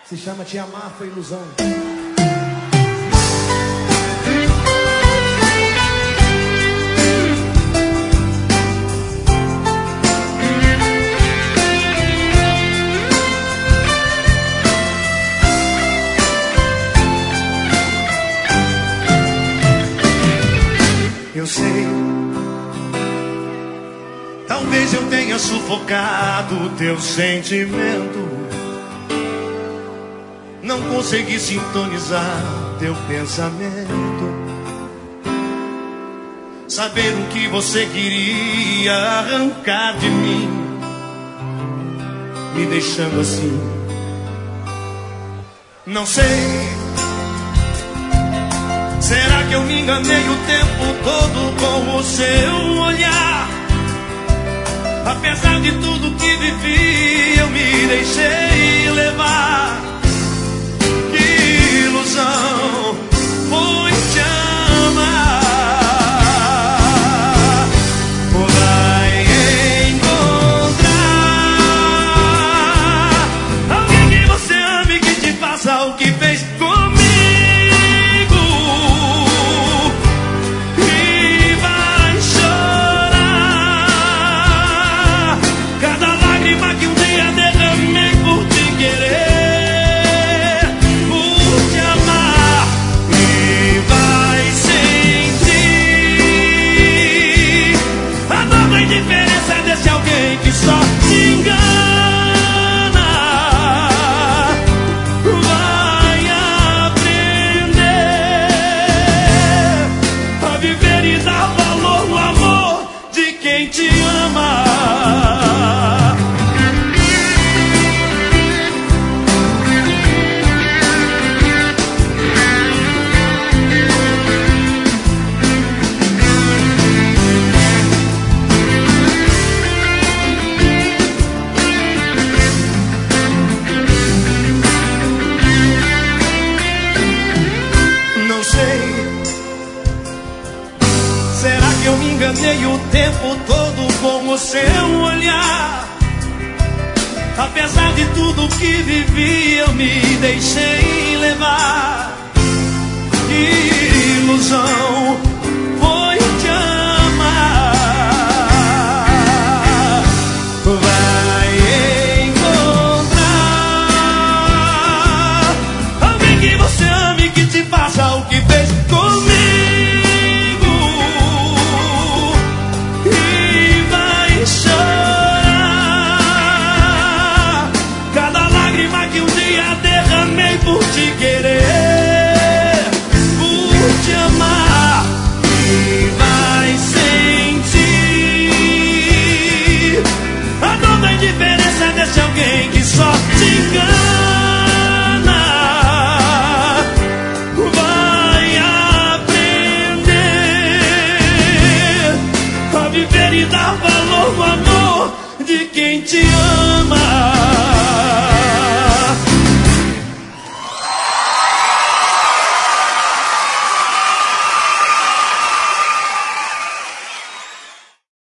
Se chama Te Amar Foi Ilusão. Eu sei, talvez eu tenha sufocado o teu sentimento. Não consegui sintonizar teu pensamento, saber o que você queria arrancar de mim, me deixando assim. Não sei, será que eu me enganei o tempo todo com o seu olhar? Apesar de tudo que vivi, eu me deixei levar. Que ilusão foi te amar. Vai encontrar alguém que você ame, que te faça o que fez comigo. Que só te engana, vai aprender a viver e dar valor no amor de quem te ama. Será que eu me enganei o tempo todo com o seu olhar? Apesar de tudo que vivi, eu me deixei levar. Que ilusão foi te amar. Vai encontrar alguém que você ame, que te faça o que fez comigo. Por te querer, por te amar, e vai sentir a dor da indiferença desse alguém que só te engana. Vai aprender a viver e dar valor no amor de quem te ama.